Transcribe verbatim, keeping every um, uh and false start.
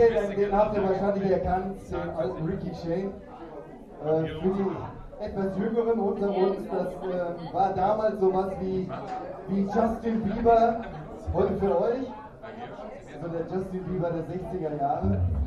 Okay, den, den habt ihr wahrscheinlich erkannt, den alten Ricky Shane. Äh, für die etwas Jüngeren unter uns, das äh, war damals sowas wie, wie Justin Bieber, heute für euch, also der Justin Bieber der sechziger Jahre.